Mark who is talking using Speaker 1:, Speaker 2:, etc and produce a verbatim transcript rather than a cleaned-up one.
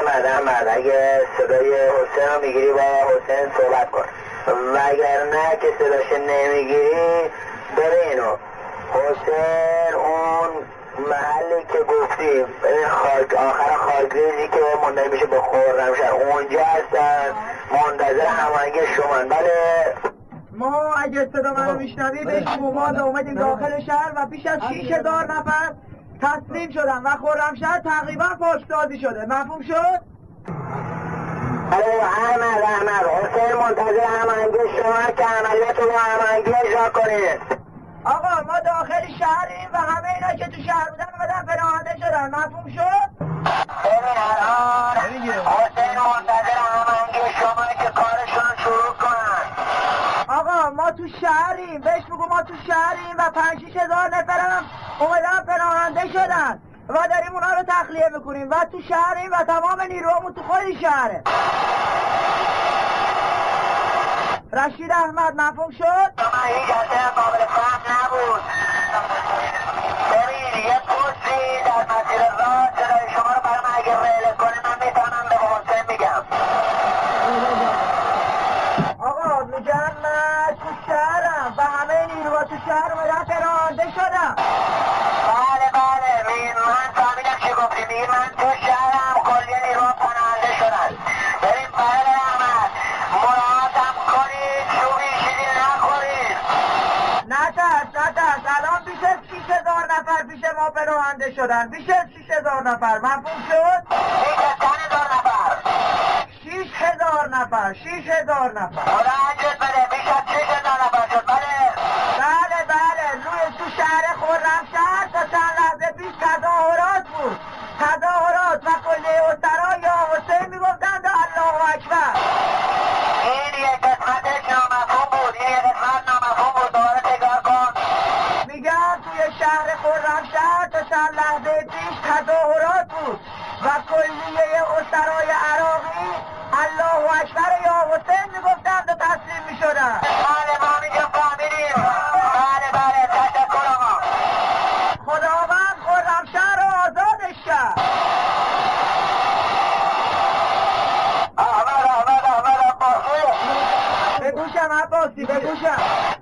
Speaker 1: احمد احمد اگه صدای حسین رو میگیری با حسین صحبت کن و اگر نه که صداش نمیگیری ببینو حسین اون محلی که گفتی خاک آخر خاکریزی که منتهی میشه به خرمشهر اونجا هستن منتظر هماهنگی شما. بله
Speaker 2: ما اگه صدا منو میشنوی بشیم ما اومدیم داخل شهر و بیش از شیش هزار نفر تسلیم شدن و خرمشهر تقریبا پاکسازی شده. مفهوم شد؟
Speaker 1: الو احمد احمد حسین منتظر هماهنگی شما که عملیات رو هماهنگی اجرا کنید.
Speaker 2: آقا ما داخل شهریم و همه اینا که تو شهر بودن اومدن پناهنده شدن. مفهوم شد؟
Speaker 1: ببین الان حسین منتظر هماهنگی شما که کارشون رو شروع کنن.
Speaker 2: آقا ما تو شهریم، بهش بگو ما تو شهریم و پنج شیش هزار نفرم اومدن پناهنده شدن و داریم اونا رو تخلیه میکنیم و تو شهریم و تمام نیرومون تو خود شهره. رشید احمد مفهوم شد؟
Speaker 1: من هیچ اصلا قابل فهم نبود. ببین یه پستی در مسیر راه صدای شما رو برام اگه ریله کنه من میتونم به حسین میگم.
Speaker 2: آقا میگم من تو شهرم و همه نیروها تو شهر اومدن پناهنده شدن.
Speaker 1: بله بله من فهمیدم چی گفتی. میگی من تو شهرم کلی نیروها پناهنده شدن. ببین بله احمد مراعاتم کنید چوبی چیزی نخورید.
Speaker 2: نه ترس نه ترس الان بیش از شیش هزار نفر پیش ما پناهنده شدن. بیش از شیش هزار نفر. مفهوم شد؟
Speaker 1: بیش از چند هزار نفر؟
Speaker 2: شیش هزار نفر. شیش هزار نفر.
Speaker 1: خدا عجب بده بیش از شیش هزار نفر شد. بله
Speaker 2: بله بله روی تو شهر خرمشهر تا چند لحظه پیش تظاهرات بود. تظاهرات و کلیه اسرا یا حسین میگفتند الله اکبر.
Speaker 1: این یک قسمتش نامفهوم بود. این یک قسمت نامفهوم بود. دوباره تکرار کن.
Speaker 2: میگم توی شهر خرمشهر تا چند لحظه پیش تظاهرات بود و کلیه اسرای عراقی الله اکبر یا حسین میگفتند و تسلیم میشدن.
Speaker 1: بله ما اینجا فهمیدیم. بله بله تشکر آقا.
Speaker 2: خداوند خرمشهر رو آزادش کرد.
Speaker 1: احمد احمد احمد عباسی
Speaker 2: به گوشم عباسی به گوشم.